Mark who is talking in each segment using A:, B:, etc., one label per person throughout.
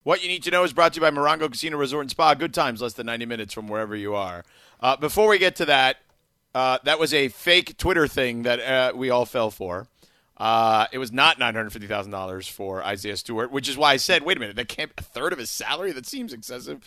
A: What you need to know is brought to you by Morongo Casino Resort and Spa. Good times, less than 90 minutes from wherever you are. Before we get to that, that was a fake Twitter thing that we all fell for. It was not $950,000 for Isaiah Stewart, which is why I said, wait a minute, that can't be a third of his salary? That seems excessive.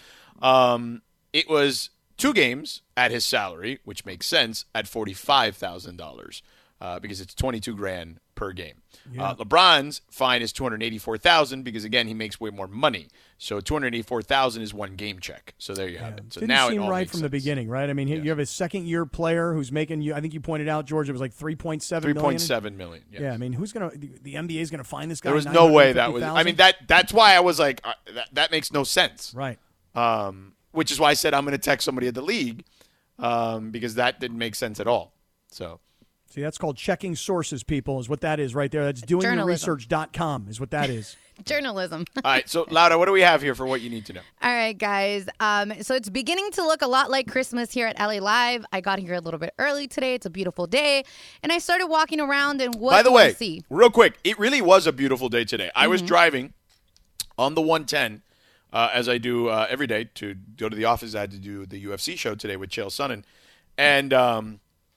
A: It was 2 games at his salary, which makes sense, at $45,000 because it's $22,000 per game. Yeah. LeBron's fine is $284,000 because, again, he makes way more money. So $284,000 is 1 game check. So there you have it. So
B: Didn't
A: now
B: seem
A: it all
B: right
A: makes
B: from
A: sense.
B: the beginning, right? I mean, you have a second-year player who's making, I think you pointed out, George, it was like $3.7 million.
A: $3.7 million. Yes.
B: Yeah, I mean, who's going to – the NBA is going to find this guy?
A: There was no way that was – I mean, that's why I was like, that makes no sense.
B: Right.
A: Which is why I said I'm going to text somebody at the league because that didn't make sense at all. So –
B: See, that's called checking sources, people, is what that is right there. That's doingyourresearch.com is what that is.
C: Journalism.
A: All right, so, Lauda, what do we have here for what you need to know?
C: All right, guys. So it's beginning to look a lot like Christmas here at LA Live. I got here a little bit early today. It's a beautiful day. And I started walking around, and what
A: By the
C: do
A: way,
C: I see?
A: real quick, it really was a beautiful day today. I was driving on the 110, as I do every day, to go to the office. I had to do the UFC show today with Chael Sonnen. And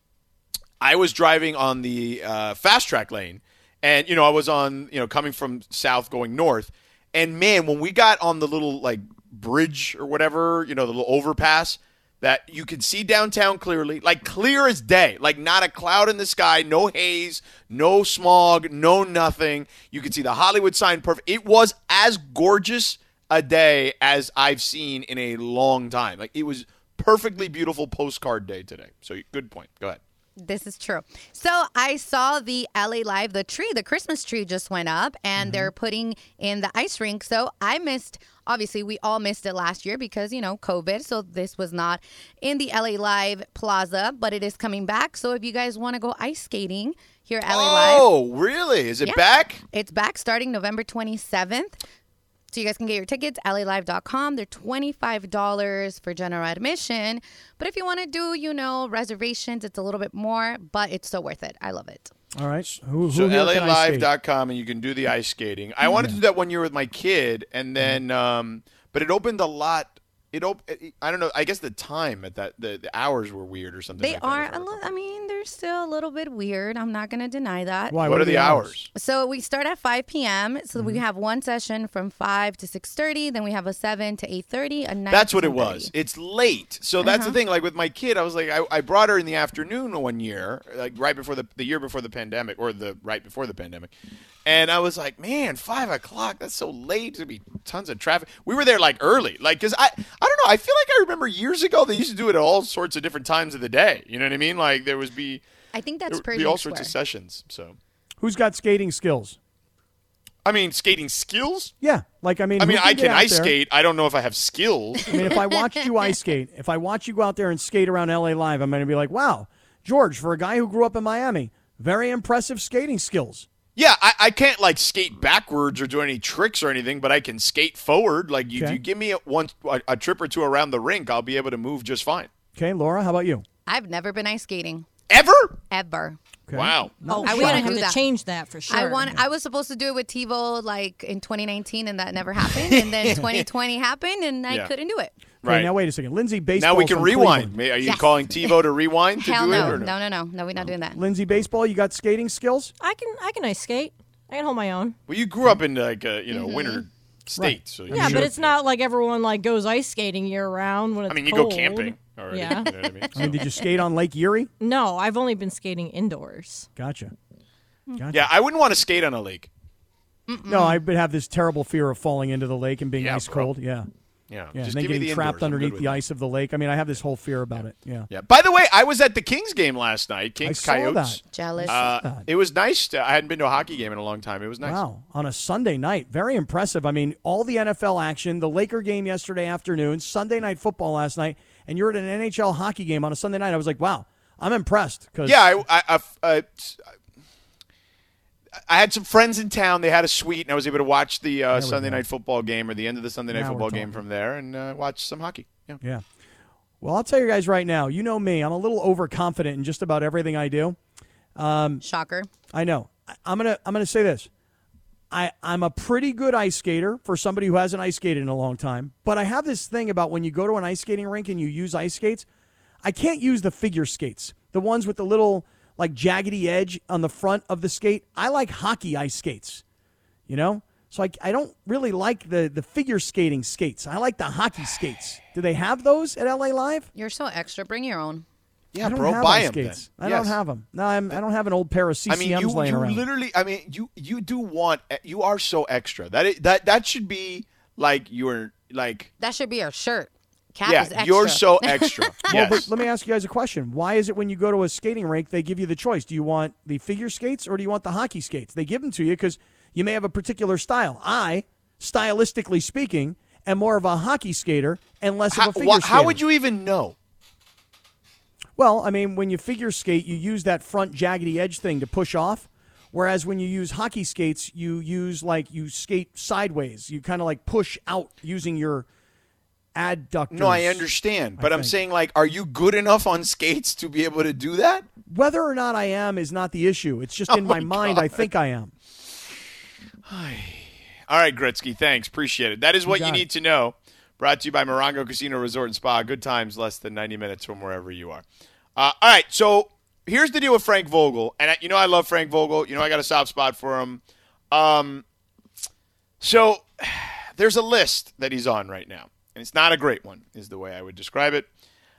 A: I was driving on the fast track lane, and, I was on, coming from south going north. And, man, when we got on the little, bridge or whatever, the little overpass, that you could see downtown clearly, clear as day, not a cloud in the sky, no haze, no smog, no nothing. You could see the Hollywood sign perfect. It was as gorgeous a day as I've seen in a long time. It was perfectly beautiful postcard day today. So good point. Go ahead.
C: This is true. So I saw the LA Live, the Christmas tree just went up, and they're putting in the ice rink. So I missed, obviously we all missed it last year because, COVID. So this was not in the LA Live Plaza, but it is coming back. So if you guys want to go ice skating here at LA Live.
A: Oh, really? Is it back?
C: It's back starting November 27th. So you guys can get your tickets, LALive.com. They're $25 for general admission. But if you want to do, reservations, it's a little bit more, but it's so worth it. I love it.
B: All right.
A: So LALive.com, and you can do the ice skating. I wanted to do that one year with my kid, and then, but it opened a lot. I don't know. I guess the time at that, the hours were weird or something.
C: They are a little. I mean, they're still a little bit weird. I'm not going to deny that.
B: Why?
A: What are the hours?
C: So we start at 5 p.m. So we have one session from 5 to 6:30. Then we have a 7 to 8:30. A 9.
A: That's
C: to
A: what it
C: 10:30.
A: was. It's late. So that's the thing. With my kid, I was like, I brought her in the afternoon one year, right before the year before the pandemic, or right before the pandemic. And I was like, man, 5 o'clock, that's so late. There'd be tons of traffic. We were there early. Because I don't know. I feel like I remember years ago they used to do it at all sorts of different times of the day. You know what I mean? There was
C: I think that's
A: there would be all sorts of sessions. So
B: who's got skating skills?
A: I mean, skating skills?
B: Yeah. I can
A: ice skate. I don't know if I have skills.
B: I mean, if I watched you ice skate, if I watch you go out there and skate around LA Live, I'm going to be like, wow, George, for a guy who grew up in Miami, very impressive skating skills.
A: Yeah, I can't skate backwards or do any tricks or anything, but I can skate forward. You give me a trip or two around the rink, I'll be able to move just fine.
B: Okay, Laura, how about you?
C: I've never been ice skating.
A: Ever?
B: Okay.
A: Wow.
D: Oh, we're going to have to change that for sure.
C: I was supposed to do it with TiVo in 2019, and that never happened. And then 2020 happened, and I couldn't do it.
B: Okay, now wait a second. Lindsay, baseball.
A: Now we can rewind.
B: Cleveland.
A: Are you calling TiVo to rewind to
C: Hell
A: do
C: no.
A: it? Or
C: No, we're not doing that.
B: Lindsay, baseball, you got skating skills?
D: I can ice skate. I can hold my own.
A: Well, you grew up in winter state,
B: Right.
A: so
D: Yeah, but it's not like everyone goes ice skating year round when it's
A: you
D: cold.
A: go camping already.
D: Yeah.
A: You know what I mean?
B: I mean, did you skate on Lake Erie?
D: No, I've only been skating indoors.
B: Gotcha.
A: Yeah, I wouldn't want to skate on a lake.
B: No, I would have this terrible fear of falling into the lake and being ice cold. Yeah.
A: Yeah,
B: Yeah,
A: just
B: and then
A: give me
B: getting
A: the
B: trapped
A: indoors. I'm good
B: underneath
A: with
B: the
A: that.
B: ice of the lake. I mean, I have this whole fear about it. Yeah.
A: Yeah. By the way, I was at the Kings game last night. Kings
B: I saw
A: Coyotes.
B: that.
C: Jealous.
A: It was nice. I hadn't been to a hockey game in a long time. It was nice.
B: Wow. On a Sunday night. Very impressive. I mean, all the NFL action, the Laker game yesterday afternoon, Sunday night football last night, and you're at an NHL hockey game on a Sunday night. I was like, wow, I'm impressed.
A: Yeah, I had some friends in town. They had a suite, and I was able to watch the Sunday night football game or the end of the Sunday night football game from there and watch some hockey.
B: Yeah. Well, I'll tell you guys right now, you know me. I'm a little overconfident in just about everything I do.
C: Shocker.
B: I know. I'm gonna say this. I'm a pretty good ice skater for somebody who hasn't ice skated in a long time. But I have this thing about when you go to an ice skating rink and you use ice skates, I can't use the figure skates, the ones with the little like jaggedy edge on the front of the skate. I like hockey ice skates, you know? So I don't really like the figure skating skates. I like the hockey skates. Do they have those at LA Live?
C: You're so extra. Bring your own.
A: Yeah,
B: I don't
A: bro,
B: have
A: buy
B: ice
A: them.
B: skates.
A: Then.
B: I don't have them. No, I don't have an old pair of CCMs
A: you
B: laying around.
A: literally. I mean, you do want. You are so extra. That should be like your like.
C: That should be your shirt. Cap
A: Yeah,
C: is extra.
A: you're so extra.
B: Well,
A: Yes.
B: but let me ask you guys a question. Why is it when you go to a skating rink, they give you the choice? Do you want the figure skates or do you want the hockey skates? They give them to you because you may have a particular style. I, stylistically speaking, am more of a hockey skater and less of a figure skater.
A: How would you even know?
B: Well, I mean, when you figure skate, you use that front jaggedy edge thing to push off. Whereas when you use hockey skates, you skate sideways. You kind of like push out using your adductors.
A: No, I understand, but I'm saying, like, are you good enough on skates to be able to do that?
B: Whether or not I am is not the issue. It's just in my mind, I think I am.
A: All right, Gretzky, thanks. Appreciate it. That is what you need to know. Brought to you by Morongo Casino Resort and Spa. Good times, less than 90 minutes from wherever you are. All right, so here's the deal with Frank Vogel. And you know I love Frank Vogel. You know I got a soft spot for him. So there's a list that he's on right now. And it's not a great one, is the way I would describe it.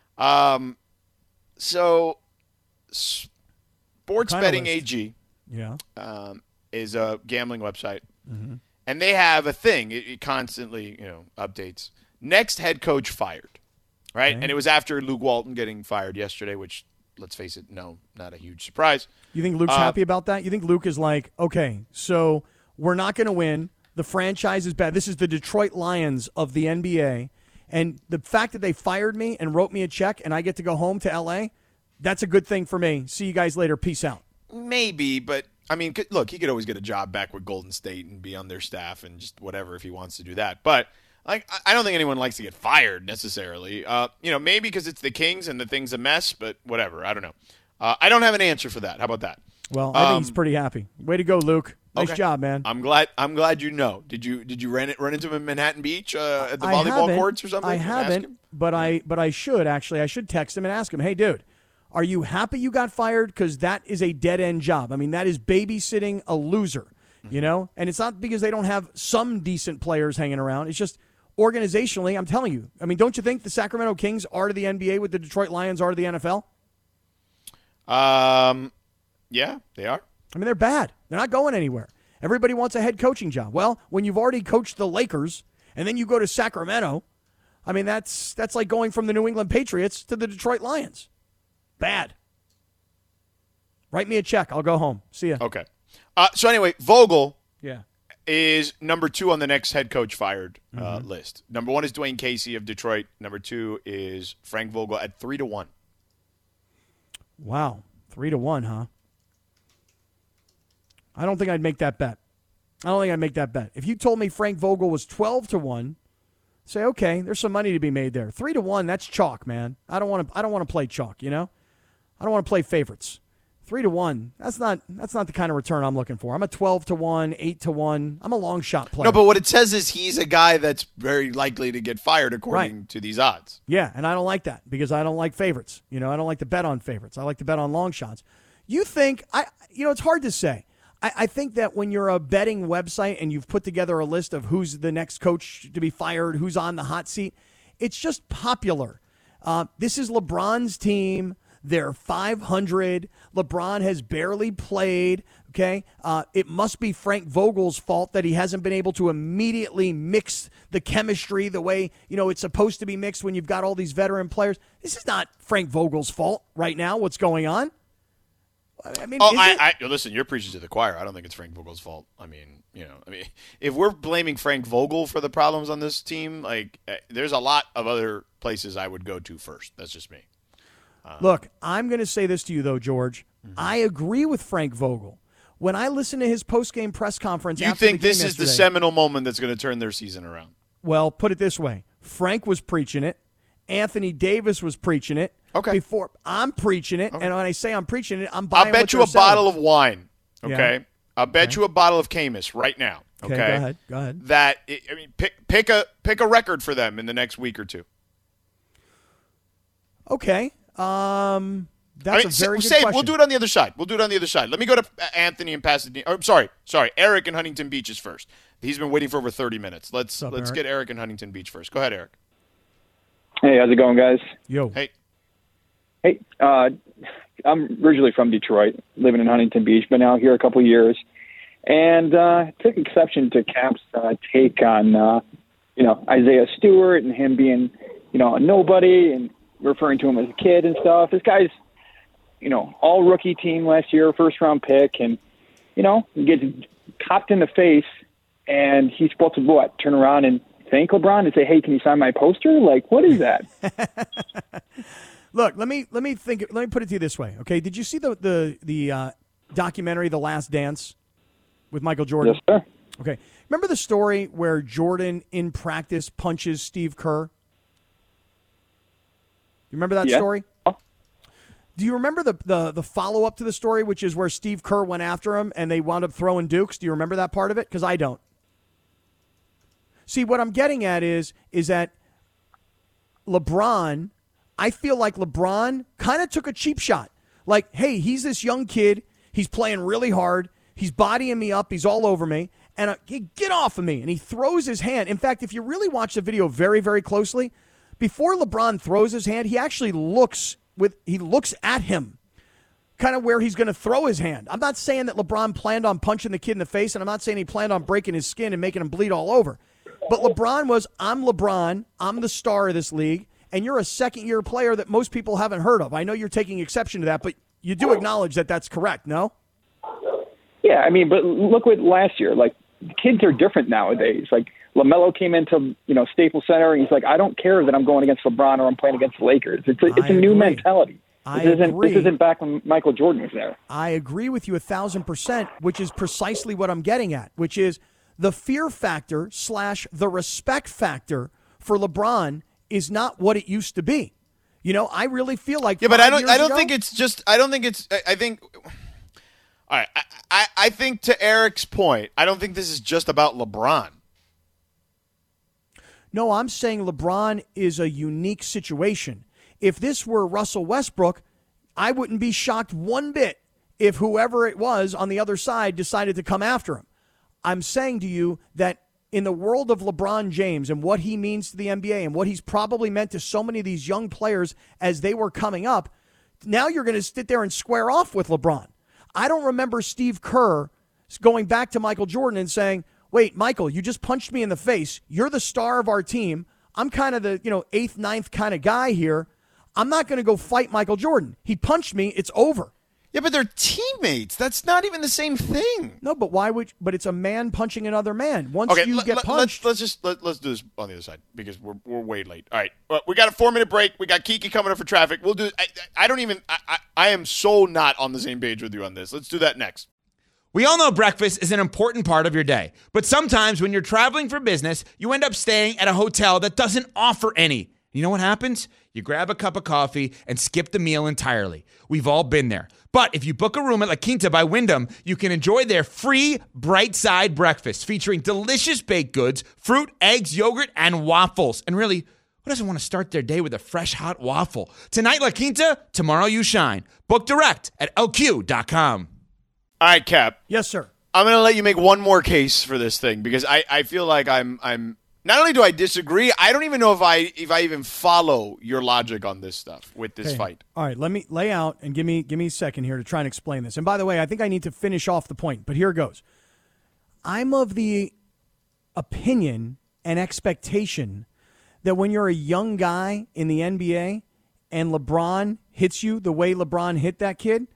A: So Sports Betting AG is a gambling website. Mm-hmm. And they have a thing. It constantly, updates. Next head coach fired, right? Okay. And it was after Luke Walton getting fired yesterday, which, let's face it, no, not a huge surprise.
B: You think Luke's happy about that? You think Luke is like, okay, so we're not going to win. The franchise is bad. This is the Detroit Lions of the NBA. And the fact that they fired me and wrote me a check and I get to go home to L.A., that's a good thing for me. See you guys later. Peace out.
A: Maybe, but, I mean, look, he could always get a job back with Golden State and be on their staff and just whatever if he wants to do that. But I don't think anyone likes to get fired necessarily. Maybe because it's the Kings and the thing's a mess, but whatever. I don't know. I don't have an answer for that. How about that?
B: Well, I think he's pretty happy. Way to go, Luke. Nice job, man.
A: I'm glad you know. Did you run into him in Manhattan Beach at the volleyball courts or something?
B: I haven't, but I should actually. I should text him and ask him, hey, dude, are you happy you got fired? Because that is a dead-end job. I mean, that is babysitting a loser, And it's not because they don't have some decent players hanging around. It's just organizationally, I'm telling you. I mean, don't you think the Sacramento Kings are to the NBA what the Detroit Lions are to the NFL?
A: Yeah, they are.
B: I mean, they're bad. They're not going anywhere. Everybody wants a head coaching job. Well, when you've already coached the Lakers and then you go to Sacramento, I mean, that's like going from the New England Patriots to the Detroit Lions. Bad. Write me a check. I'll go home. See ya.
A: Okay. So anyway, Vogel is number 2 on the next head coach fired list. Number 1 is Dwayne Casey of Detroit. Number 2 is Frank Vogel at 3-1.
B: Wow. 3-1, huh? I don't think I'd make that bet. If you told me Frank Vogel was 12-1, say, okay, there's some money to be made there. 3-1, that's chalk, man. I don't want to play chalk, I don't want to play favorites. 3-1, that's not the kind of return I'm looking for. I'm a 12-1, 8-1. I'm a long shot player.
A: No, but what it says is he's a guy that's very likely to get fired according to these odds.
B: Yeah, and I don't like that because I don't like favorites. I don't like to bet on favorites. I like to bet on long shots. You think it's hard to say. I think that when you're a betting website and you've put together a list of who's the next coach to be fired, who's on the hot seat, it's just popular. This is LeBron's team. They're 500. LeBron has barely played, okay? It must be Frank Vogel's fault that he hasn't been able to immediately mix the chemistry the way, it's supposed to be mixed when you've got all these veteran players. This is not Frank Vogel's fault right now, what's going on. I mean,
A: listen, you're preaching to the choir. I don't think it's Frank Vogel's fault. I mean, if we're blaming Frank Vogel for the problems on this team, there's a lot of other places I would go to first. That's just me.
B: Look, I'm going to say this to you, though, George. Mm-hmm. I agree with Frank Vogel. When I listen to his post-game press conference
A: you
B: after the
A: think
B: game
A: this is the seminal moment that's going to turn their season around?
B: Well, put it this way. Frank was preaching it. Anthony Davis was preaching it.
A: Okay.
B: Before I'm preaching it, and when I say I'm preaching it, I'm buying.
A: I'll bet you a bottle of wine. Okay. I'll bet you a bottle of Camus right now. Okay,
B: go ahead.
A: That I mean, pick a record for them in the next week or two.
B: Okay. That's a very good question.
A: We'll do it on the other side. Let me go to Anthony in Pasadena. I'm sorry, Eric in Huntington Beach is first. He's been waiting for over 30 minutes. Let's get Eric in Huntington Beach first. Go ahead, Eric.
E: Hey, how's it going, guys?
B: Yo.
A: Hey.
E: I'm originally from Detroit, living in Huntington Beach, but now here a couple years. And took exception to Cap's take on, Isaiah Stewart and him being, a nobody and referring to him as a kid and stuff. This guy's, all rookie team last year, first-round pick, and, he gets copped in the face, and he's supposed to, turn around and thank LeBron and say, hey, can you sign my poster? Like, what is that?
B: Look, let me put it to you this way, okay? Did you see the documentary, The Last Dance, with Michael Jordan?
E: Yes, sir.
B: Okay. Remember the story where Jordan, in practice, punches Steve Kerr? You remember that story? Do you remember the follow-up to the story, which is where Steve Kerr went after him and they wound up throwing dukes? Do you remember that part of it? Because I don't. See, what I'm getting at is that LeBron, I feel like LeBron kind of took a cheap shot. Like, hey, he's this young kid. He's playing really hard. He's bodying me up. He's all over me. And get off of me. And he throws his hand. In fact, if you really watch the video very, very closely, before LeBron throws his hand, he actually looks at him, kind of where he's going to throw his hand. I'm not saying that LeBron planned on punching the kid in the face, and I'm not saying he planned on breaking his skin and making him bleed all over. But LeBron was, I'm LeBron. I'm the star of this league. And you're a second-year player that most people haven't heard of. I know you're taking exception to that, but you do acknowledge that that's correct, no?
E: Yeah, I mean, but look what last year. Like, kids are different nowadays. Like, LaMelo came into, Staples Center, and he's like, I don't care that I'm going against LeBron or I'm playing against the Lakers. It's a new mentality. This isn't back when Michael Jordan was there.
B: I agree with you 1,000%, which is precisely what I'm getting at, which is the fear factor / the respect factor for LeBron is not what it used to be. I really feel like
A: but I think to Eric's point, I don't think this is just about LeBron.
B: No, I'm saying LeBron is a unique situation. If this were Russell Westbrook, I wouldn't be shocked one bit if whoever it was on the other side decided to come after him. I'm saying to you that in the world of LeBron James and what he means to the NBA and what he's probably meant to so many of these young players as they were coming up, now you're going to sit there and square off with LeBron. I don't remember Steve Kerr going back to Michael Jordan and saying, wait, Michael, you just punched me in the face. You're the star of our team. I'm kind of the 8th, 9th kind of guy here. I'm not going to go fight Michael Jordan. He punched me. It's over.
A: Yeah, but they're teammates. That's not even the same thing.
B: No, but why would? But it's a man punching another man. Once you get punched,
A: let's do this on the other side because we're way late. All right, we got a 4-minute break. We got Kiki coming up for traffic. We'll do. I am so not on the same page with you on this. Let's do that next.
F: We all know breakfast is an important part of your day, but sometimes when you're traveling for business, you end up staying at a hotel that doesn't offer any. You know what happens? You grab a cup of coffee and skip the meal entirely. We've all been there. But if you book a room at La Quinta by Wyndham, you can enjoy their free Bright Side breakfast featuring delicious baked goods, fruit, eggs, yogurt, and waffles. And really, who doesn't want to start their day with a fresh, hot waffle? Tonight, La Quinta, tomorrow you shine. Book direct at LQ.com.
A: All right, Cap.
B: Yes, sir.
A: I'm going to let you make one more case for this thing because I feel like I'm not only do I disagree, I don't even know if I even follow your logic on this stuff with this fight.
B: All right, let me lay out and give me a second here to try and explain this. And by the way, I think I need to finish off the point, but here it goes. I'm of the opinion and expectation that when you're a young guy in the NBA and LeBron hits you the way LeBron hit that kid,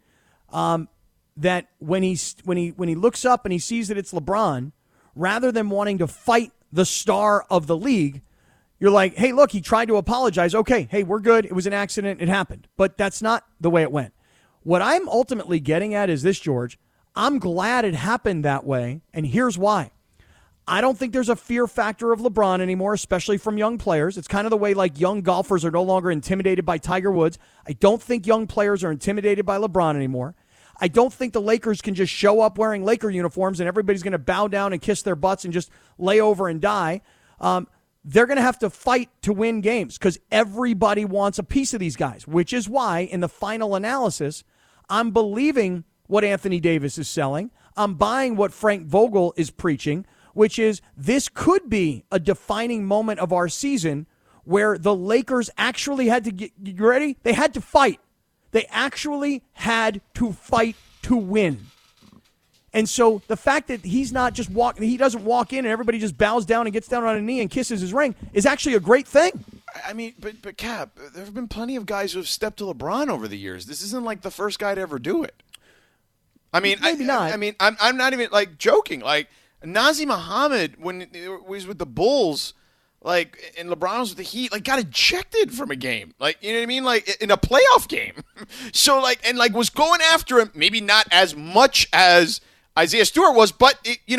B: that when he looks up and he sees that it's LeBron, rather than wanting to fight the star of the league, you're like, hey, look, he tried to apologize. Okay, hey, we're good. It was an accident. It happened. But that's not the way it went. What I'm ultimately getting at is this, George. I'm glad it happened that way, and here's why. I don't think there's a fear factor of LeBron anymore, especially from young players. It's kind of the way like young golfers are no longer intimidated by Tiger Woods. I don't think young players are intimidated by LeBron anymore. I don't think the Lakers can just show up wearing Laker uniforms and everybody's going to bow down and kiss their butts and just lay over and die. They're going to have to fight to win games because everybody wants a piece of these guys, which is why in the final analysis, I'm believing what Anthony Davis is selling. I'm buying what Frank Vogel is preaching, which is this could be a defining moment of our season where the Lakers actually had to get, you ready? They had to fight. They actually had to fight to win. And so the fact that he's not just he doesn't walk in and everybody just bows down and gets down on a knee and kisses his ring is actually a great thing.
A: I mean, but Cap, there have been plenty of guys who have stepped to LeBron over the years. This isn't like the first guy to ever do it. I mean,
B: Maybe not.
A: I mean, I'm not even like joking. Like Nazem Muhammad when he was with the Bulls, like, and LeBron was with the Heat, like, got ejected from a game. Like, you know what I mean? Like, in a playoff game. So, like, and, like, was going after him, maybe not as much as Isaiah Stewart was, but,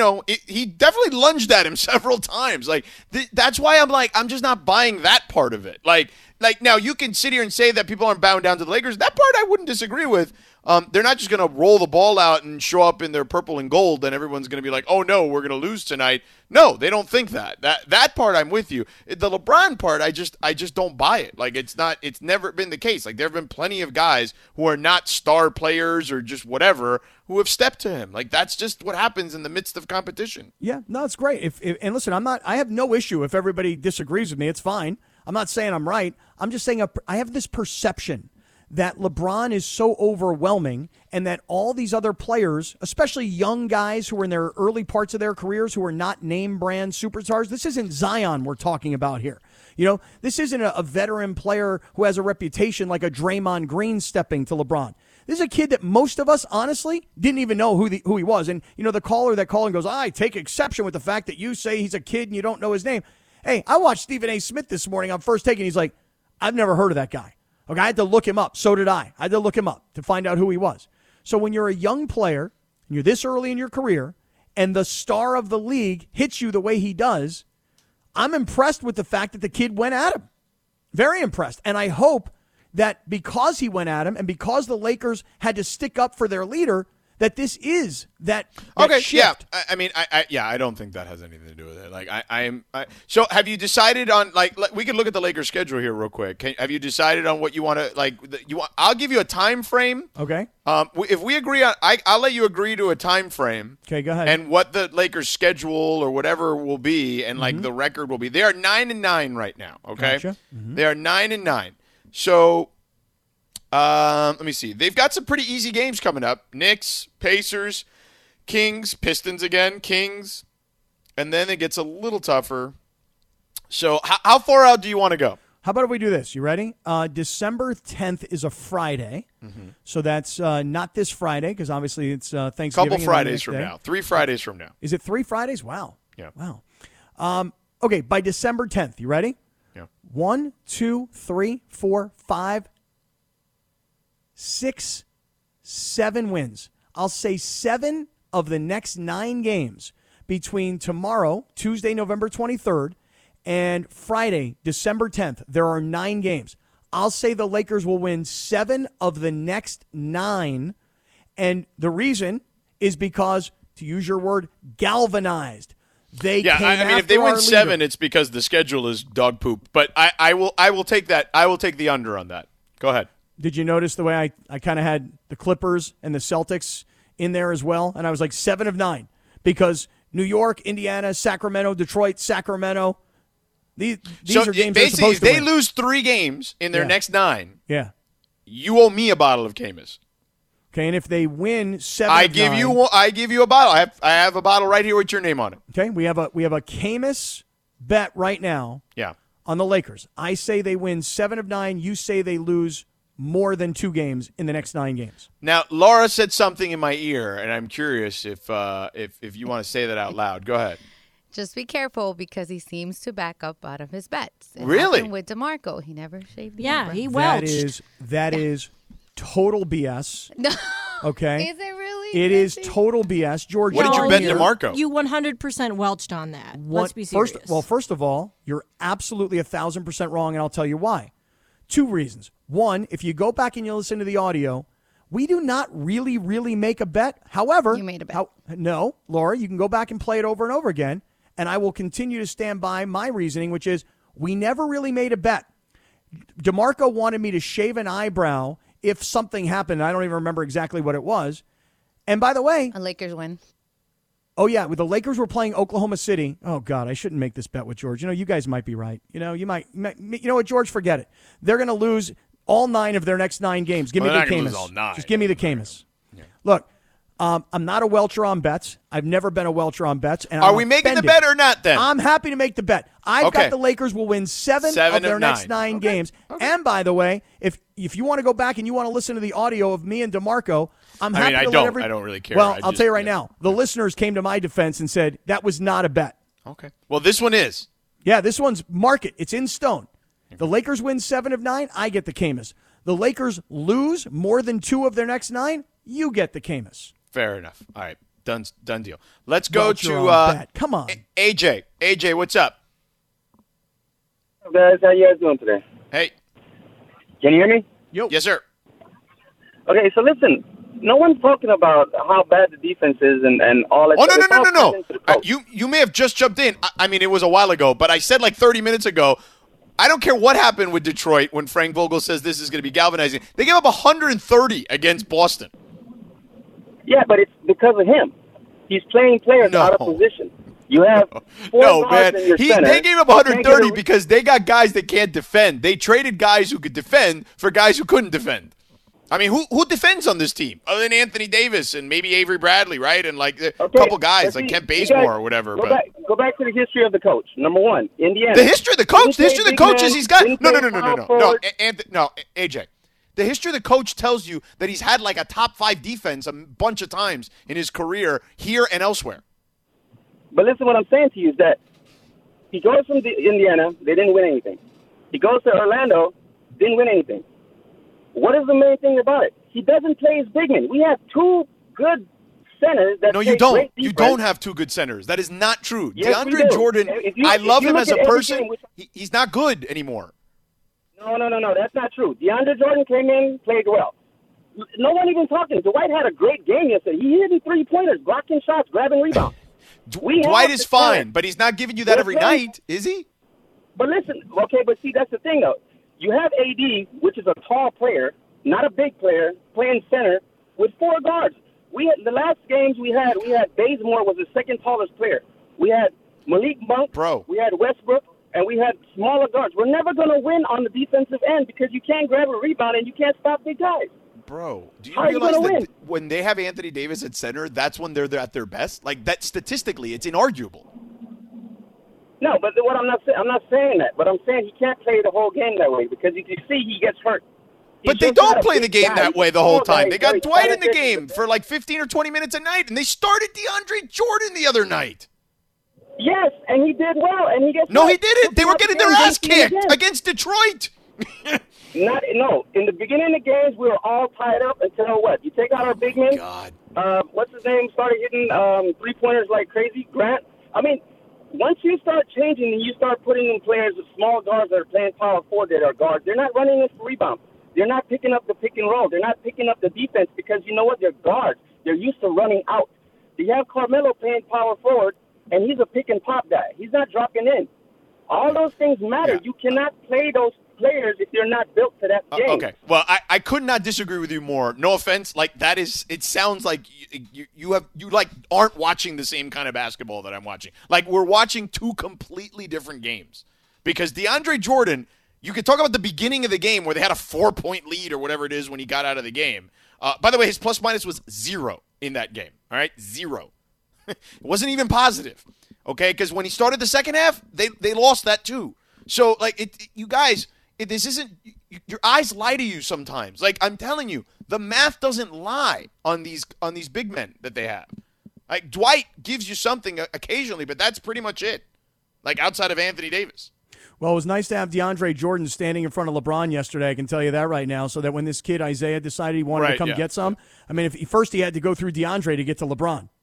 A: he definitely lunged at him several times. Like, that's why I'm just not buying that part of it. Like, now you can sit here and say that people aren't bowing down to the Lakers. That part I wouldn't disagree with. They're not just going to roll the ball out and show up in their purple and gold, and everyone's going to be like, oh, no, we're going to lose tonight. No, they don't think that. That part I'm with you. The LeBron part, I just don't buy it. Like, it's never been the case. Like, there have been plenty of guys who are not star players or just whatever who have stepped to him. Like, that's just what happens in the midst of competition.
B: Yeah, no, it's great. And listen, I have no issue if everybody disagrees with me. It's fine. I'm not saying I'm right. I'm just saying I have this perception that LeBron is so overwhelming and that all these other players, especially young guys who are in their early parts of their careers who are not name brand superstars, this isn't Zion we're talking about here. This isn't a veteran player who has a reputation like a Draymond Green stepping to LeBron. This is a kid that most of us, honestly, didn't even know who he was. And, the caller that called and goes, I take exception with the fact that you say he's a kid and you don't know his name. Hey, I watched Stephen A. Smith this morning on First Take, and he's like, I've never heard of that guy. Okay, I had to look him up. So did I. I had to look him up to find out who he was. So when you're a young player, and you're this early in your career, and the star of the league hits you the way he does, I'm impressed with the fact that the kid went at him. Very impressed. And I hope that because he went at him and because the Lakers had to stick up for their leader, that this is that
A: okay,
B: shift.
A: yeah. I mean, I don't think that has anything to do with it. Like, so have you decided on, like, we can look at the Lakers schedule here real quick. Have you decided on what you want to, like, I'll give you a time frame.
B: Okay.
A: If we agree on, I'll let you agree to a time frame.
B: Okay, go ahead.
A: And what the Lakers schedule or whatever will be, and like the record will be. They are 9-9 right now. Okay.
B: Gotcha. Mm-hmm.
A: They are 9-9. So. Let me see. They've got some pretty easy games coming up. Knicks, Pacers, Kings, Pistons again, Kings. And then it gets a little tougher. So how far out do you want to go?
B: How about if we do this? You ready? December 10th is a Friday. Mm-hmm. So that's not this Friday because obviously it's Thanksgiving.
A: Couple Fridays from now. 3 Fridays from now.
B: Is it 3 Fridays? Wow.
A: Yeah.
B: Wow. Okay, by December 10th. You ready?
A: Yeah.
B: 1, 2, 3, 4, 5, 6, 7 wins. I'll say 7 of the next 9 games between tomorrow, Tuesday, November 23rd, and Friday, December 10th. There are 9 games. I'll say the Lakers will win 7 of the next 9. And the reason is because, to use your word, galvanized. They came
A: I mean, if they win 7, it's because the schedule is dog poop. But I will take that. I will take the under on that. Go ahead.
B: Did you notice the way I kind of had the Clippers and the Celtics in there as well? And I was like 7 of 9 because New York, Indiana, Sacramento, Detroit, Sacramento. These are games they're supposed to win.
A: If they lose 3 games in their next 9, you owe me a bottle of Camus.
B: Okay, and if they win 7
A: I
B: of
A: give
B: 9,
A: you a bottle. I have a bottle right here with your name on it.
B: Okay, we have a Camus bet right now.
A: Yeah.
B: On the Lakers. I say they win 7 of 9. You say they lose more than 2 games in the next 9 games.
A: Now, Laura said something in my ear, and I'm curious if you want to say that out loud. Go ahead.
C: Just be careful because he seems to back up out of his bets.
A: Really?
C: With DeMarco, he never shaved the
D: Yeah,
C: eyebrows.
D: he welched.
B: That is total BS.
C: No.
B: Okay?
C: Is it really?
B: It is total BS. George,
A: What did you bet DeMarco?
D: You 100% welched on that. Let's be serious.
B: First of all, you're absolutely 1,000% wrong, and I'll tell you why. 2 reasons. 1, if you go back and you listen to the audio, We do not really, really make a bet. However,
C: You made a bet.
B: No, Laura, you can go back and play it over and over again, and I will continue to stand by my reasoning, which is we never really made a bet. DeMarco wanted me to shave an eyebrow if something happened. I don't even remember exactly what it was. And by the way,
C: A Lakers win.
B: oh, yeah, the Lakers were playing Oklahoma City. Oh, God, I shouldn't make this bet with George. You guys might be right. You know what, George, forget it. They're going to lose all 9 of their next 9 games. Give me the
A: they're not gonna
B: Camus.
A: lose all 9.
B: Just give me the Camus. Yeah. Look, I'm not a welcher on bets. I've never been a welcher on bets. And
A: Are we making the bet or not then?
B: I'm happy to make the bet. I've
A: Okay.
B: got the Lakers will win 7 of their next 9 games. And by the way, if you want to go back and you want to listen to the audio of me and DeMarco, I'm happy
A: I
B: to
A: don't.
B: let
A: I don't really care.
B: Well,
A: I
B: I'll
A: just-
B: tell you right now, the listeners came to my defense and said that was not a bet.
A: Okay. Well, this one is.
B: Yeah, this one's market. It's in stone. The Lakers win 7 of 9, I get the Camus. The Lakers lose more than 2 of their next 9, you get the Camus.
A: Fair enough. All right. Done deal. Let's go
B: Welcher
A: to
B: on bet. Come on.
A: AJ. AJ, what's up?
G: Guys, how you guys doing today?
A: Hey.
G: Can you hear me?
A: Yes, sir.
G: Okay, so listen, no one's talking about how bad the defense is and all that.
A: Oh,
G: stuff. It's all tied
A: no.
G: into the coach.
A: You may have just jumped in. I mean, it was a while ago, but I said like 30 minutes ago, I don't care what happened with Detroit when Frank Vogel says this is going to be galvanizing. They gave up 130 against Boston.
G: Yeah, but it's because of him. He's playing players out of position. You have 4
A: No,
G: guards
A: man.
G: in your center.
A: They gave up
G: You can't get
A: 130
G: a-
A: because they got guys that can't defend. They traded guys who could defend for guys who couldn't defend. I mean, who defends on this team other than Anthony Davis and maybe Avery Bradley, right? And like a couple guys like Kent Bazemore or whatever.
G: Go back to the history of the coach. Number 1, Indiana.
A: The history of the coach. The
G: Didn't
A: history of the
G: play big
A: coach is
G: man,
A: he's got
G: didn't
A: no,
G: play power forward.
A: AJ. The history of the coach tells you that he's had like a top 5 defense a bunch of times in his career here and elsewhere.
G: But listen, what I'm saying to you is that he goes from Indiana, they didn't win anything. He goes to Orlando, didn't win anything. What is the main thing about it? He doesn't play his big men. We have 2 good centers that
A: No,
G: play
A: you don't.
G: great
A: You
G: defense.
A: don't have 2 good centers. That is not true.
G: Yes, we
A: DeAndre
G: do.
A: Jordan, I
G: If
A: love
G: you
A: him
G: look
A: as a
G: at every
A: person.
G: game,
A: He's not good anymore.
G: No, that's not true. DeAndre Jordan came in, played well. No one even talking. Dwight had a great game yesterday. He hit 3-pointers, blocking shots, grabbing rebounds.
A: Dwight is fine, but he's not giving you that every night, is he?
G: But listen, but see, that's the thing, though. You have AD, which is a tall player, not a big player, playing center with 4 guards. The last games we had Bazemore was the second tallest player. We had Malik Monk, we had Westbrook, and we had smaller guards. We're never going to win on the defensive end because you can't grab a rebound and you can't stop big guys.
A: Bro, do you
G: How are you
A: realize
G: gonna
A: that
G: win?
A: when they have Anthony Davis at center, that's when they're at their best? Like that statistically, it's inarguable.
G: No, but what I'm not saying that. But I'm saying he can't play the whole game that way because you can see he gets hurt.
A: But they
G: just not
A: don't
G: a
A: play the
G: big
A: game
G: guy.
A: that way
G: He's
A: the
G: a
A: whole
G: tall guy.
A: time. They
G: He's
A: got
G: very
A: Dwight in the
G: talented.
A: game for like 15 or 20 minutes a night, and they started DeAndre Jordan the other night.
G: Yes, and he did well, and he gets
A: No,
G: hurt.
A: he didn't. They were getting their ass kicked against Detroit.
G: No, in the beginning of the games, we were all tied up until what? You take out our big men.
A: God.
G: What's his name? Started hitting 3-pointers like crazy. Grant. I mean, once you start changing and you start putting in players with small guards that are playing power forward that are guards, they're not running this rebound. They're not picking up the pick and roll. They're not picking up the defense because you know what? They're guards. They're used to running out. You have Carmelo playing power forward, and he's a pick and pop guy. He's not dropping in. All those things matter.
A: Yeah.
G: You cannot play those players if you're not built to that game.
A: Okay. Well, I could not disagree with you more. No offense. Like that is. It sounds like you aren't watching the same kind of basketball that I'm watching. Like we're watching 2 completely different games because DeAndre Jordan. You could talk about the beginning of the game where they had a 4-point lead or whatever it is when he got out of the game. By the way, his plus minus was 0 in that game. All right, 0. It wasn't even positive. Okay, because when he started the second half, they lost that too. So like you guys. This isn't your eyes lie to you sometimes. Like I'm telling you, the math doesn't lie on these big men that they have. Like Dwight gives you something occasionally, but that's pretty much it. Like outside of Anthony Davis.
B: Well, it was nice to have DeAndre Jordan standing in front of LeBron yesterday. I can tell you that right now. So that when this kid Isaiah decided he wanted to come get some, I mean, first he had to go through DeAndre to get to LeBron.
A: Yeah.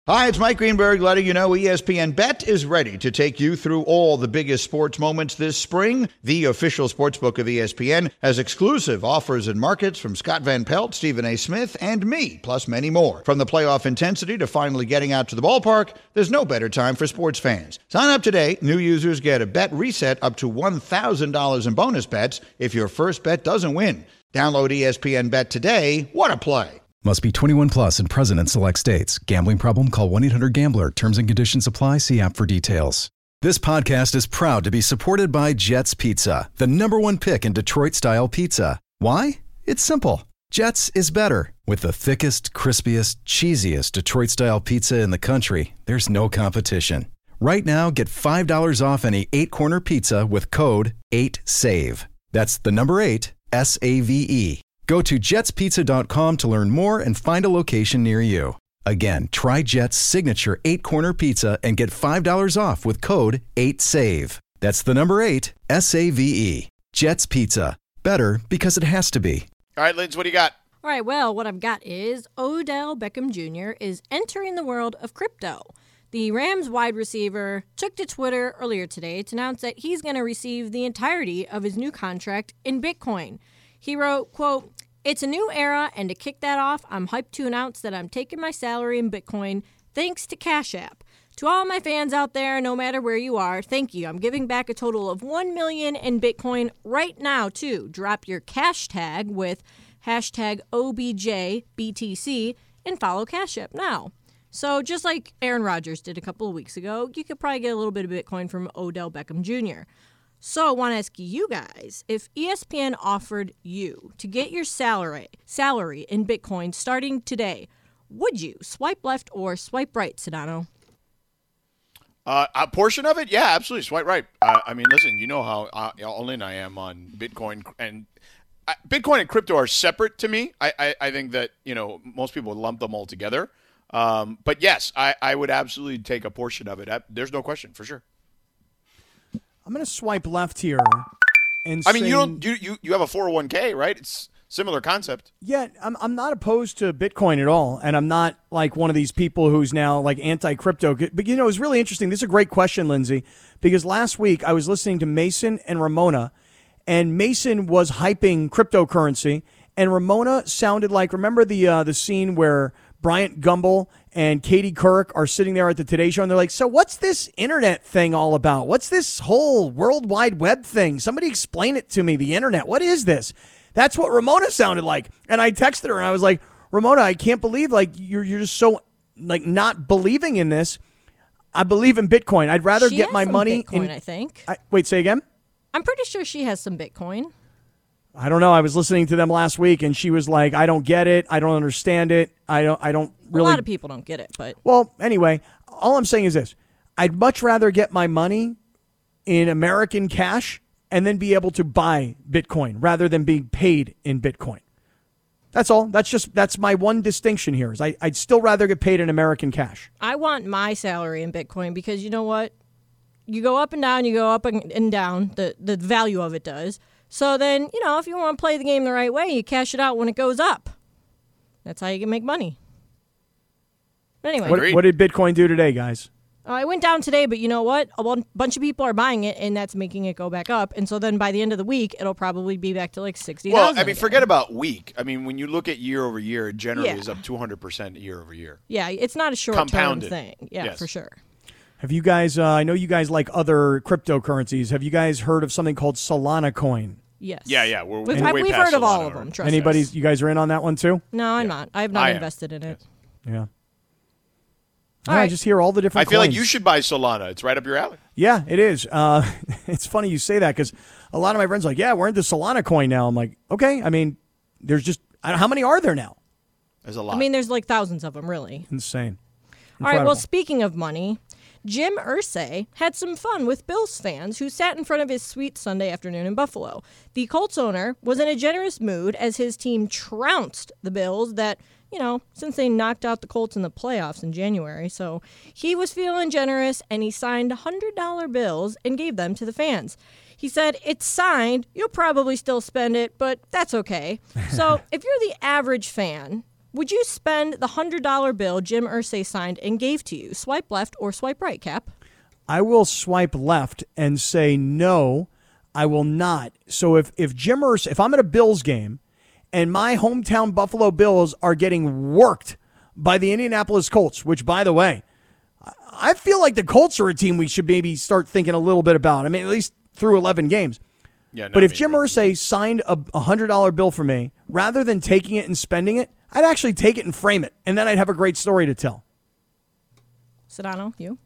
H: Hi, it's Mike Greenberg letting you know ESPN Bet is ready to take you through all the biggest sports moments this spring. The official sportsbook of ESPN has exclusive offers and markets from Scott Van Pelt, Stephen A. Smith, and me, plus many more. From the playoff intensity to finally getting out to the ballpark, there's no better time for sports fans. Sign up today. New users get a bet reset up to $1,000 in bonus bets if your first bet doesn't win. Download ESPN Bet today. What a play.
I: Must be 21 plus and present in select states. Gambling problem? Call 1-800-GAMBLER. Terms and conditions apply. See app for details. This podcast is proud to be supported by Jets Pizza, the #1 pick in Detroit-style pizza. Why? It's simple. Jets is better. With the thickest, crispiest, cheesiest Detroit-style pizza in the country, there's no competition. Right now, get $5 off any 8-corner pizza with code 8SAVE. That's the number 8, SAVE. Go to jetspizza.com to learn more and find a location near you. Again, try Jet's signature 8-corner pizza and get $5 off with code 8SAVE. That's the number 8, SAVE. Jet's Pizza. Better because it has to be.
A: All right, Linz, what do you got?
D: All right, well, what I've got is Odell Beckham Jr. is entering the world of crypto. The Rams wide receiver took to Twitter earlier today to announce that he's going to receive the entirety of his new contract in Bitcoin. He wrote, quote, "It's a new era, and to kick that off, I'm hyped to announce that I'm taking my salary in Bitcoin thanks to Cash App. To all my fans out there, no matter where you are, thank you. I'm giving back a total of $1 million in Bitcoin right now, too. Drop your cash tag with hashtag OBJBTC and follow Cash App now." So just like Aaron Rodgers did a couple of weeks ago, you could probably get a little bit of Bitcoin from Odell Beckham Jr. So I want to ask you guys, if ESPN offered you to get your salary in Bitcoin starting today, would you swipe left or swipe right, Sedano?
A: A portion of it? Yeah, absolutely. Swipe right. I mean, listen, you know how all in I am on Bitcoin. And Bitcoin and crypto are separate to me. I think that, most people would lump them all together. But yes, I would absolutely take a portion of it. There's no question, for sure.
B: I'm going to swipe left here. And
A: I mean, you have a 401k, right? It's similar concept.
B: Yeah, I'm not opposed to Bitcoin at all, and I'm not like one of these people who's now like anti-crypto. But it was really interesting. This is a great question, Lindsay, because last week I was listening to Mason and Ramona, and Mason was hyping cryptocurrency, and Ramona sounded like, remember the scene where Bryant Gumbel and Katie Couric are sitting there at the Today Show, and they're like, so what's this internet thing all about? What's this whole World Wide Web thing? Somebody explain it to me, the internet. What is this? That's what Ramona sounded like. And I texted her, and I was like, Ramona, I can't believe like you're just so like not believing in this. I believe in Bitcoin. I'd rather get my money
D: Bitcoin,
B: in.
D: I think.
B: Wait, say again?
D: I'm pretty sure she has some Bitcoin.
B: I don't know. I was listening to them last week, and she was like, I don't get it. I don't understand it. I don't really.
D: A lot of people don't get it, but.
B: Well, anyway, all I'm saying is this. I'd much rather get my money in American cash and then be able to buy Bitcoin rather than being paid in Bitcoin. That's all. That's my one distinction here is I'd still rather get paid in American cash.
D: I want my salary in Bitcoin because you know what? You go up and down, you go up and down, the value of it does. So then, if you want to play the game the right way, you cash it out when it goes up. That's how you can make money. But anyway.
B: What did Bitcoin do today, guys?
D: It went down today, but you know what? A bunch of people are buying it, and that's making it go back up. And so then by the end of the week, it'll probably be back to like 60,000.
A: Well, I mean,
D: again.
A: forget about week. I mean, when you look at year over year, it generally is up 200% year over year.
D: Yeah, it's not a short-term thing. Yeah,
A: yes.
D: for sure.
B: Have you guys, I know you guys like other cryptocurrencies. Have you guys heard of something called Solana coin?
D: Yes.
A: Yeah.
D: We've heard of all of them. Trust us.
B: You guys are in on that one too?
D: No, I'm not. I have not invested in it.
B: Yeah.
D: All right.
B: I just hear all the different
A: I feel
B: coins.
A: like you should buy Solana. It's right up your alley.
B: Yeah, it is. It's funny you say that because a lot of my friends are like, yeah, we're into Solana coin now. I'm like, okay. I mean, there's just, how many are there now?
A: There's a lot.
D: I mean, there's like thousands of them, really.
B: Insane.
D: All right, well, speaking of money, Jim Irsay had some fun with Bills fans who sat in front of his suite Sunday afternoon in Buffalo. The Colts owner was in a generous mood as his team trounced the Bills that, since they knocked out the Colts in the playoffs in January. So he was feeling generous, and he signed $100 bills and gave them to the fans. He said, it's signed. You'll probably still spend it, but that's okay. So if you're the average fan, Would you spend the $100 bill Jim Irsay signed and gave to you? Swipe left or swipe right, Cap?
B: I will swipe left and say no, I will not. So if Jim Irsay, if I'm at a Bills game and my hometown Buffalo Bills are getting worked by the Indianapolis Colts, which, by the way, I feel like the Colts are a team we should maybe start thinking a little bit about. I mean, at least through 11 games. Yeah, but if Jim Irsay signed a $100 bill for me, rather than taking it and spending it, I'd actually take it and frame it, and then I'd have a great story to tell.
D: Sedano, you?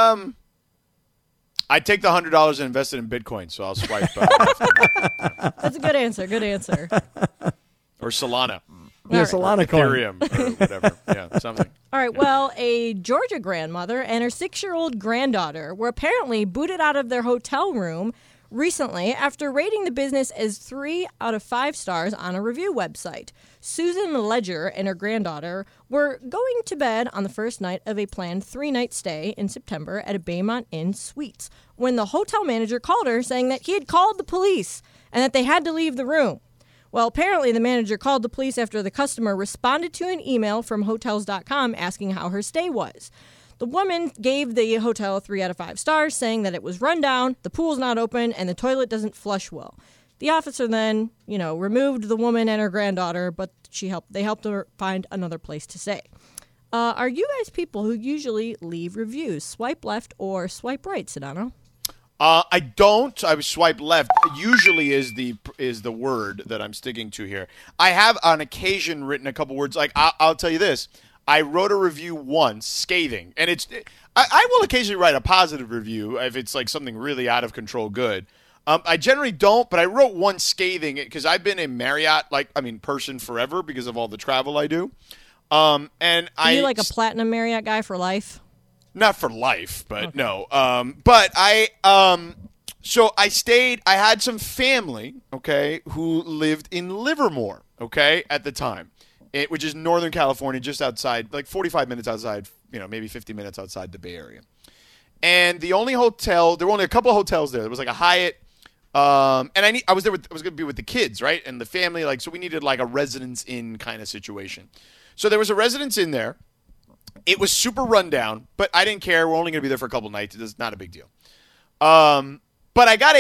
A: I'd take the $100 and invest it in Bitcoin, so I'll swipe.
D: That's a good answer. Good answer.
A: Or Solana.
B: Yeah, Solana coin.
A: Ethereum or whatever. Yeah, something.
D: All right, well, a Georgia grandmother and her 6-year-old granddaughter were apparently booted out of their hotel room recently after rating the business as 3 out of 5 stars on a review website. Susan Ledger and her granddaughter were going to bed on the first night of a planned 3-night stay in September at a Baymont Inn Suites when the hotel manager called her saying that he had called the police and that they had to leave the room. Well, apparently the manager called the police after the customer responded to an email from Hotels.com asking how her stay was. The woman gave the hotel 3 out of 5 stars, saying that it was run down, the pool's not open, and the toilet doesn't flush well. The officer then, removed the woman and her granddaughter, but they helped her find another place to stay. Are you guys people who usually leave reviews? Swipe left or swipe right, Sedano?
A: I don't. I swipe left. Usually is the word that I'm sticking to here. I have on occasion written a couple words. Like I'll tell you this. I wrote a review once, scathing, and I will occasionally write a positive review if it's like something really out of control good. I generally don't, but I wrote one scathing because I've been a Marriott person forever because of all the travel I do. Are you like a platinum Marriott guy for life? Not for life, but okay. No. So I stayed. I had some family, okay, who lived in Livermore, okay, at the time. Which is Northern California, just outside, like 45 minutes outside, maybe 50 minutes outside the Bay Area. And the only hotel, there were only a couple of hotels there. There was like a Hyatt, and I was going to be with the kids, right, and the family, so we needed like a residence inn kind of situation. So there was a residence inn there. It was super rundown, but I didn't care. We're only going to be there for a couple nights. It's not a big deal. But I got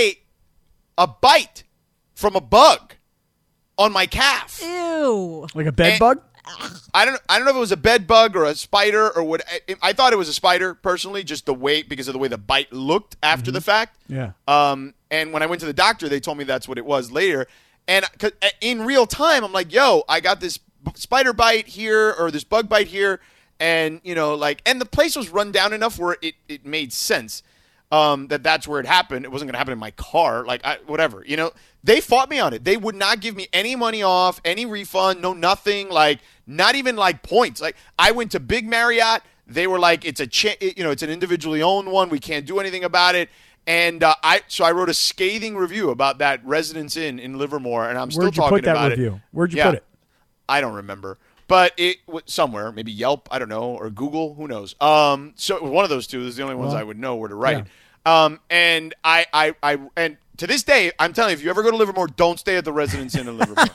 A: a bite from a bug on my calf.
D: Ew.
B: Like a bed bug?
A: I don't know if it was a bed bug or a spider or what. I thought it was a spider personally, just because of the way the bite looked after the fact.
B: Yeah.
A: And when I went to the doctor, they told me that's what it was later. And in real time, I'm like, yo, I got this spider bite here or this bug bite here. And, and the place was run down enough where it made sense that's where it happened. It wasn't going to happen in my car. Whatever. They fought me on it. They would not give me any money off, any refund, no nothing, not even points. I went to Big Marriott. They were like, it's it's an individually owned one. We can't do anything about it. And I wrote a scathing review about that Residence Inn in Livermore, and I'm still talking about it.
B: Where'd you put it?
A: I don't remember. But it was somewhere, maybe Yelp, I don't know, or Google, who knows. So one of those two is the only ones I would know where to write. Yeah. And and to this day, I'm telling you, if you ever go to Livermore, don't stay at the Residence Inn in Livermore.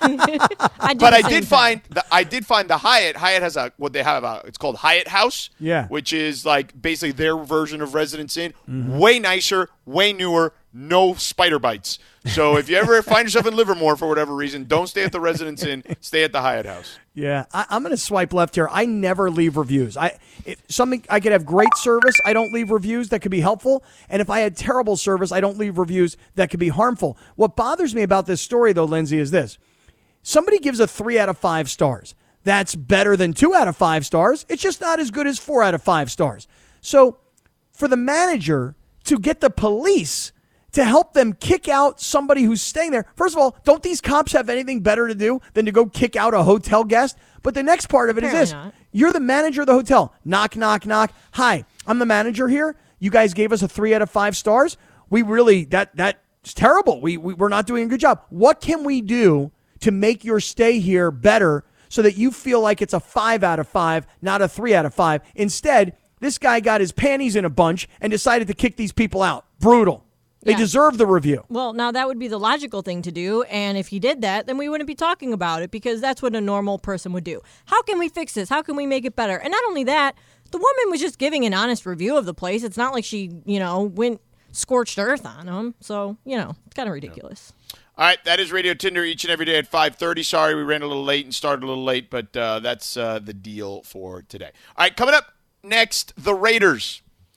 A: I did find the Hyatt. Hyatt has it's called Hyatt House.
B: Yeah.
A: Which is basically their version of Residence Inn. Mm-hmm. Way nicer, way newer, no spider bites. So if you ever find yourself in Livermore for whatever reason, don't stay at the Residence Inn. Stay at the Hyatt House.
B: Yeah, I'm going to swipe left here. I never leave reviews. I could have great service. I don't leave reviews that could be helpful. And if I had terrible service, I don't leave reviews that could be harmful. What bothers me about this story, though, Lindsay, is this. Somebody gives a 3 out of 5 stars. That's better than 2 out of 5 stars. It's just not as good as 4 out of 5 stars. So for the manager to get the police to help them kick out somebody who's staying there. First of all, don't these cops have anything better to do than to go kick out a hotel guest? But the next part of it is this. You're the manager of the hotel. Knock, knock, knock. Hi, I'm the manager here. You guys gave us a 3 out of 5 stars. We really, that's terrible. We're not doing a good job. What can we do to make your stay here better so that you feel like it's a 5 out of 5, not a 3 out of 5? Instead, this guy got his panties in a bunch and decided to kick these people out. Brutal. They
D: Yeah.
B: deserve the review.
D: Well, now that would be the logical thing to do, and if he did that, then we wouldn't be talking about it because that's what a normal person would do. How can we fix this? How can we make it better? And not only that, the woman was just giving an honest review of the place. It's not like she, went scorched earth on him. So, it's kind of ridiculous.
A: All right, that is Radio Tinder each and every day at 5:30. Sorry, we ran a little late and started a little late, but that's the deal for today. All right, coming up next, the Raiders.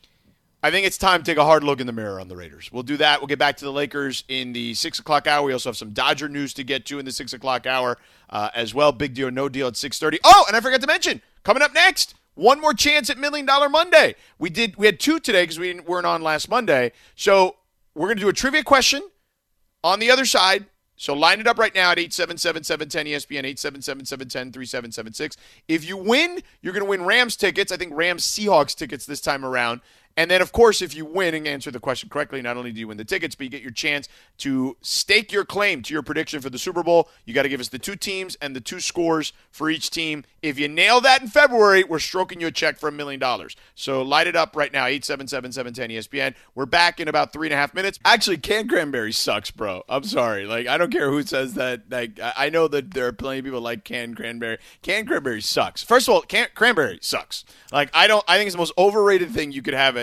A: I think it's time to take a hard look in the mirror on the Raiders. We'll do that. We'll get back to the Lakers in the 6 o'clock hour. We also have some Dodger news to get to in the 6 o'clock hour as well. Big deal, no deal at 6:30. Oh, and I forgot to mention, coming up next, one more chance at $1 Million Monday. We had two today because we weren't on last Monday. So we're going to do a trivia question on the other side. So line it up right now at 877-710-ESPN, 877-710-3776. If you win, you're going to win Rams tickets. I think Rams-Seahawks tickets this time around. And then, of course, if you win and answer the question correctly, not only do you win the tickets, but you get your chance to stake your claim to your prediction for the Super Bowl. You got to give us the two teams and the two scores for each team. If you nail that in February, we're stroking you a check for $1 million. So light it up right now, 877-710-ESPN. We're back in about 3.5 minutes. Actually, canned cranberry sucks, bro. I'm sorry. I don't care who says that. I know that there are plenty of people like canned cranberry. Canned cranberry sucks. First of all, cranberry sucks. I think it's the most overrated thing you could have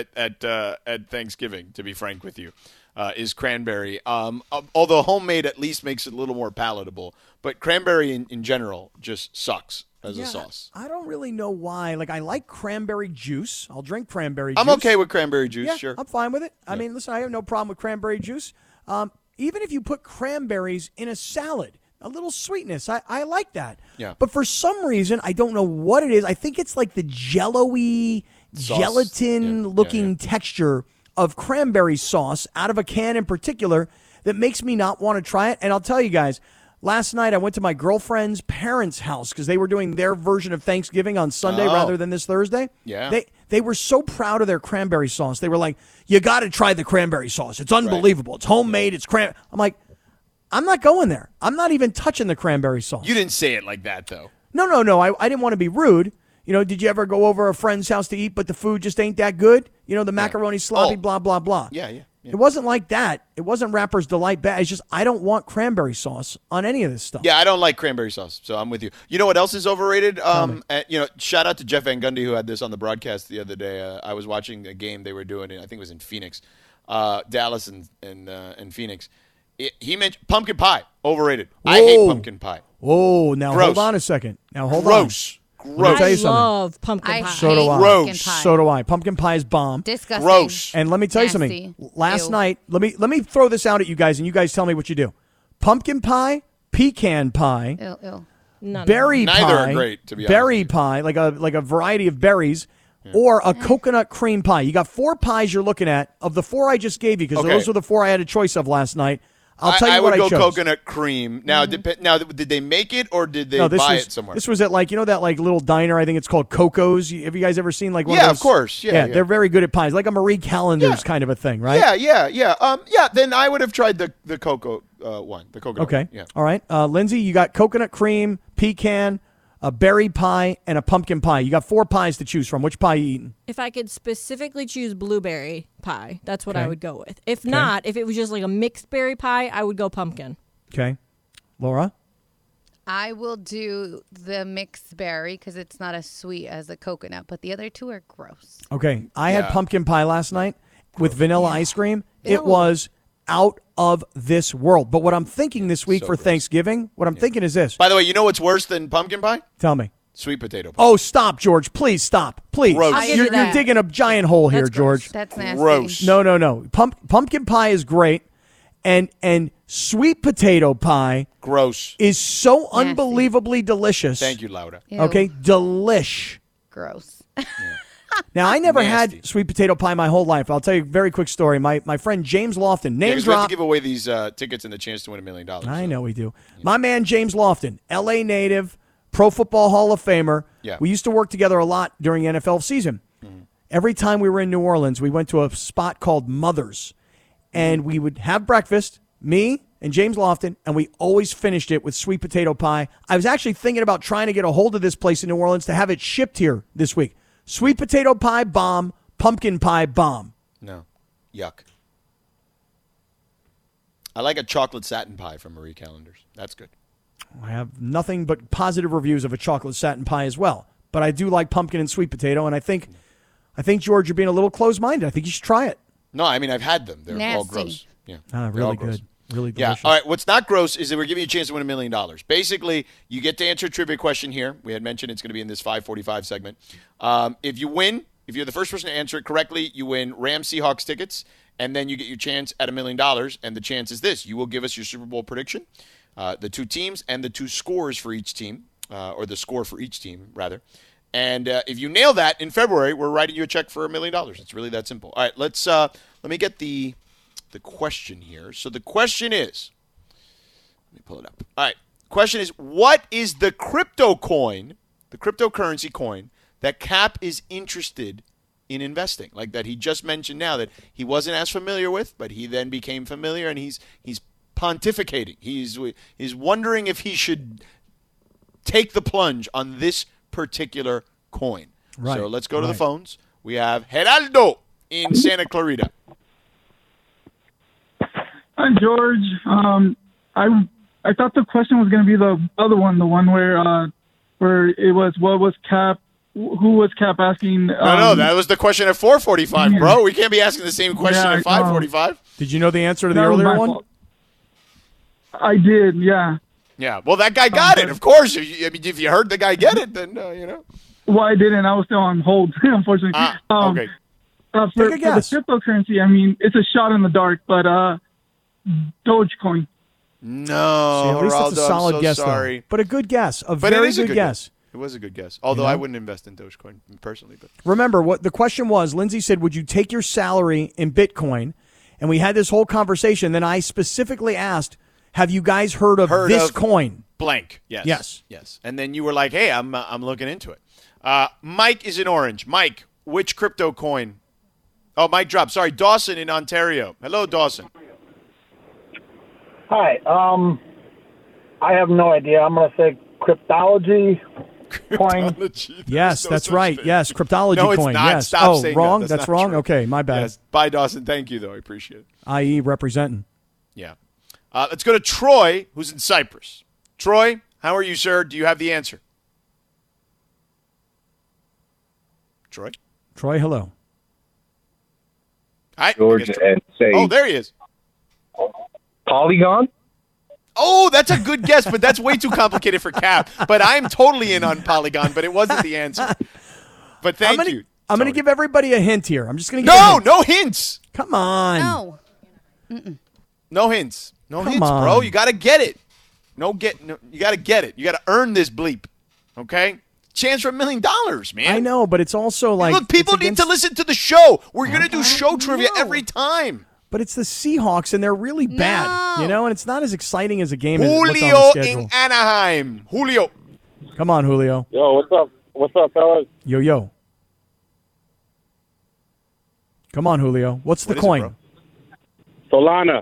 A: at Thanksgiving, to be frank with you, is cranberry. Although homemade at least makes it a little more palatable. But cranberry in general just sucks as a sauce.
B: I don't really know why. I like cranberry juice. I'll drink cranberry juice.
A: I'm okay with cranberry juice,
B: yeah,
A: sure.
B: I'm fine with it. I mean, listen, I have no problem with cranberry juice. Even if you put cranberries in a salad, a little sweetness, I like that.
A: Yeah.
B: But for some reason, I don't know what it is. I think it's like the jello-y, gelatin-looking texture of cranberry sauce out of a can in particular that makes me not want to try it. And I'll tell you guys, last night I went to my girlfriend's parents' house because they were doing their version of Thanksgiving on Sunday rather than this Thursday.
A: Yeah.
B: They were so proud of their cranberry sauce. They were like, you got to try the cranberry sauce. It's unbelievable. Right. It's homemade. It's I'm like, I'm not going there. I'm not even touching the cranberry sauce.
A: You didn't say it like that, though.
B: No. I didn't want to be rude. Did you ever go over a friend's house to eat, but the food just ain't that good? The macaroni sloppy, blah, blah, blah.
A: Yeah.
B: It wasn't like that. It wasn't Rapper's Delight bad. It's just I don't want cranberry sauce on any of this stuff.
A: Yeah, I don't like cranberry sauce, so I'm with you. You know what else is overrated? Shout out to Jeff Van Gundy, who had this on the broadcast the other day. I was watching a game they were doing, I think it was in Phoenix, Dallas and Phoenix. He mentioned pumpkin pie, overrated.
B: Whoa.
A: I hate pumpkin pie.
B: Whoa, now
A: Gross.
B: hold on a second.
A: Gross.
B: Let me tell you something.
D: I love pumpkin pie.
B: So do I.
C: Pumpkin pie.
B: So do I. Pumpkin pie is bomb.
C: Disgusting.
A: Gross.
B: And let me tell you something. Last night, let me throw this out at you guys, and you guys tell me what you do. Pumpkin pie, pecan pie, berry pie.
A: Neither are great, to be honest.
B: Berry pie, like a variety of berries, or a coconut cream pie. You got 4 pies you're looking at. Of the 4 I just gave you, because those were the 4 I had a choice of last night. I'll tell you what I chose.
A: I would go coconut cream. Now, did they make it or did they buy it somewhere?
B: This was at that little diner. I think it's called Coco's. Have you guys ever seen one of those?
A: Yeah, of course. Yeah,
B: they're very good at pies, like a Marie Callender's kind of a thing, right?
A: Yeah. Then I would have tried the cocoa one. The coconut.
B: Okay.
A: One. Yeah.
B: All right. Lindsay, you got coconut cream, pecan, a berry pie, and a pumpkin pie. You got 4 pies to choose from. Which pie are you eating?
D: If I could specifically choose blueberry pie, that's what I would go with. If not, if it was just like a mixed berry pie, I would go pumpkin.
B: Okay. Laura?
C: I will do the mixed berry because it's not as sweet as the coconut, but the other 2 are gross.
B: Okay. I had pumpkin pie last night with vanilla ice cream. It was out of this world. But what I'm thinking this week for Thanksgiving, thinking is this.
A: By the way, you know what's worse than pumpkin pie?
B: Tell me.
A: Sweet potato pie.
B: Oh, stop, George. Please stop. Please.
A: Gross.
B: You're digging a giant hole here,
D: That's
B: George.
C: That's nasty.
A: Gross.
B: No. Pumpkin pie is great. And sweet potato pie
A: Gross.
B: is so unbelievably delicious.
A: Thank you, Laura.
C: Ew.
B: Okay? Delish.
C: Gross.
B: Now, I never
A: Nasty.
B: had sweet potato pie my whole life. I'll tell you a very quick story. My friend James Lofton, name
A: We have
B: drop.
A: to give away these tickets and the chance to win $1 million.
B: I know we do. My man James Lofton, L.A. native, Pro Football Hall of Famer.
A: Yeah.
B: We used to work together a lot during NFL season. Every time we were in New Orleans, we went to a spot called Mother's, and we would have breakfast, me and James Lofton, and we always finished it with sweet potato pie. I was actually thinking about trying to get a hold of this place in New Orleans to have it shipped here this week. Sweet potato pie bomb, pumpkin pie bomb.
A: No. Yuck. I like a chocolate satin pie from Marie Callender's. That's good.
B: I have nothing but positive reviews of a chocolate satin pie as well. But I do like pumpkin and sweet potato, and I think George, you're being a little closed-minded. I think you should try it.
A: No, I mean, I've had them. They're all
C: Nasty.
A: gross. Yeah,
B: Really good. Really delicious.
A: Yeah. All right. What's not gross is that we're giving you a chance to win $1 million. Basically, you get to answer a trivia question here. We had mentioned it's going to be in this 545 segment. If you win, if you're the first person to answer it correctly, you win Rams Seahawks tickets, and then you get your chance at $1 million. And the chance is this: you will give us your Super Bowl prediction, the two teams, and the two scores for each team, or the score for each team rather. And if you nail that in February, we're writing you a check for $1 million. It's really that simple. All right. Let me get the question here. So the question is, let me pull it up. All right. Question is, what is the crypto coin, the cryptocurrency coin that Cap is interested in investing? Like that he just mentioned now that he wasn't as familiar with, but he then became familiar, and he's pontificating. He's wondering if he should take the plunge on this particular coin.
B: Right.
A: So let's go to the phones. We have Geraldo in Santa Clarita.
J: Hi, George. I thought the question was going to be the other one, the one where it was what was Cap, who was Cap asking?
A: No, that was the question at 4:45, bro. We can't be asking the same question at 5:45.
B: Did you know the answer to the earlier one?
J: Fault. I did, yeah.
A: Yeah, well, that guy got it, of course. If you heard the guy get it, then, you know.
J: Well, I didn't. I was still on hold, unfortunately.
A: Okay.
J: For the cryptocurrency, I mean, it's a shot in the dark, but Dogecoin.
A: No,
B: See, at least
A: Geraldo,
B: it's a solid
A: I'm so
B: guess,
A: sorry.
B: though. But a good guess.
A: But
B: Very
A: it is a
B: good guess.
A: It was a good guess. Although I wouldn't invest in Dogecoin personally. But
B: remember, what the question was, Lindsay said, would you take your salary in Bitcoin? And we had this whole conversation. Then I specifically asked, have you guys heard of this coin?
A: Blank. Yes. And then you were like, hey, I'm looking into it. Mike is in Orange. Mike, which crypto coin? Oh, Mike dropped. Sorry, Dawson in Ontario. Hello, Dawson.
K: Hi. I have no idea. I'm going to say cryptology coin.
B: Yes, that's right.
A: thing.
B: Yes, cryptology
A: No, it's
B: coin.
A: not.
B: Yes.
A: Stop
B: oh,
A: saying
B: wrong?
A: that.
B: That's
A: not
B: wrong?
A: true.
B: Okay, my bad.
A: Yes. Bye, Dawson. Thank you, though. I appreciate it.
B: I.e. representing.
A: Yeah. Let's go to Troy, who's in Cyprus. Troy, how are you, sir? Do you have the answer? Troy,
B: hello.
A: Hi.
L: George, and say,
A: oh, there he is.
L: Polygon?
A: Oh, that's a good guess, but that's way too complicated for Cap. But I'm totally in on Polygon, but it wasn't the answer. But thank you.
B: I'm going to give everybody a hint here. I'm just going to give
A: no hints.
B: Come on.
C: No.
A: No hints. No
B: Come
A: hints,
B: on.
A: bro. You got to get it. You got to get it. You got to earn this bleep. Okay? Chance for $1 million, man.
B: I know, but it's also like...
A: Look, people need to listen to the show. We're going to do show trivia every time.
B: But it's the Seahawks, and they're really bad, you know, and it's not as exciting as a game as what's on the
A: Julio
B: schedule.
A: in Anaheim. Julio.
B: Come on, Julio.
M: Yo, what's up? What's up, fellas?
B: Yo. Come on, Julio. What's the coin?
M: Solana.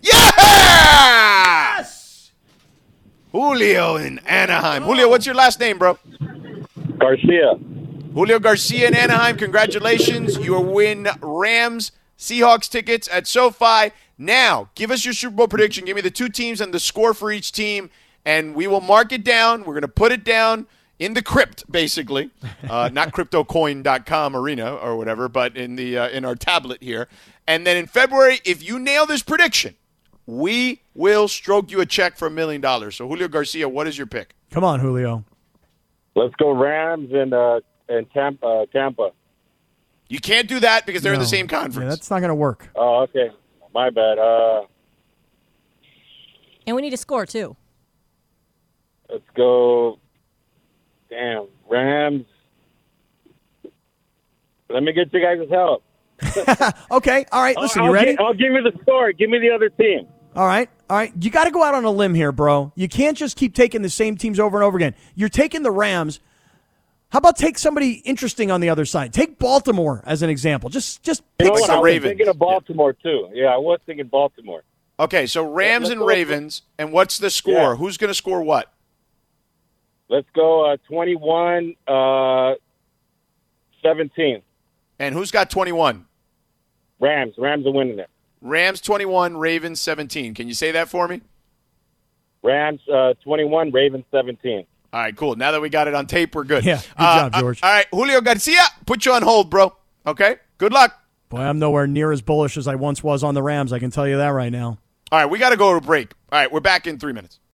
A: Yes! Julio in Anaheim. Julio, what's your last name, bro?
M: Garcia.
A: Julio Garcia in Anaheim. Congratulations. You win Rams Seahawks tickets at SoFi. Now, give us your Super Bowl prediction. Give me the two teams and the score for each team, and we will mark it down. We're going to put it down in the crypt, basically. Not cryptocoin.com arena or whatever, but in our tablet here. And then in February, if you nail this prediction, we will stroke you a check for $1 million. So, Julio Garcia, what is your pick?
B: Come on, Julio.
M: Let's go Rams and Tampa.
A: You can't do that because they're in the same conference.
B: Yeah, that's not going to work.
M: Oh, okay. My bad.
D: And we need a score, too.
M: Let's go. Rams. Let me get you guys' help.
B: Okay. All right. Listen, you ready?
M: I'll give you the score. Give me the other team.
B: All right. You got to go out on a limb here, bro. You can't just keep taking the same teams over and over again. You're taking the Rams. How about take somebody interesting on the other side? Take Baltimore as an example. Just pick
A: the
M: I was
A: Ravens.
M: thinking of Baltimore, too. Yeah, I was thinking Baltimore.
A: Okay, so Rams and Ravens, and what's the score?
M: Yeah.
A: Who's going to score what?
M: Let's go 21-17.
A: And who's got 21?
M: Rams are winning it.
A: Rams 21, Ravens 17. Can you say that for me?
M: Rams 21, Ravens 17.
A: All right, cool. Now that we got it on tape, we're good.
B: Yeah, good job, George.
A: All right, Julio Garcia, put you on hold, bro. Okay? Good luck.
B: Boy, I'm nowhere near as bullish as I once was on the Rams. I can tell you that right now.
A: All right, we got to go to break. All right, we're back in 3 minutes.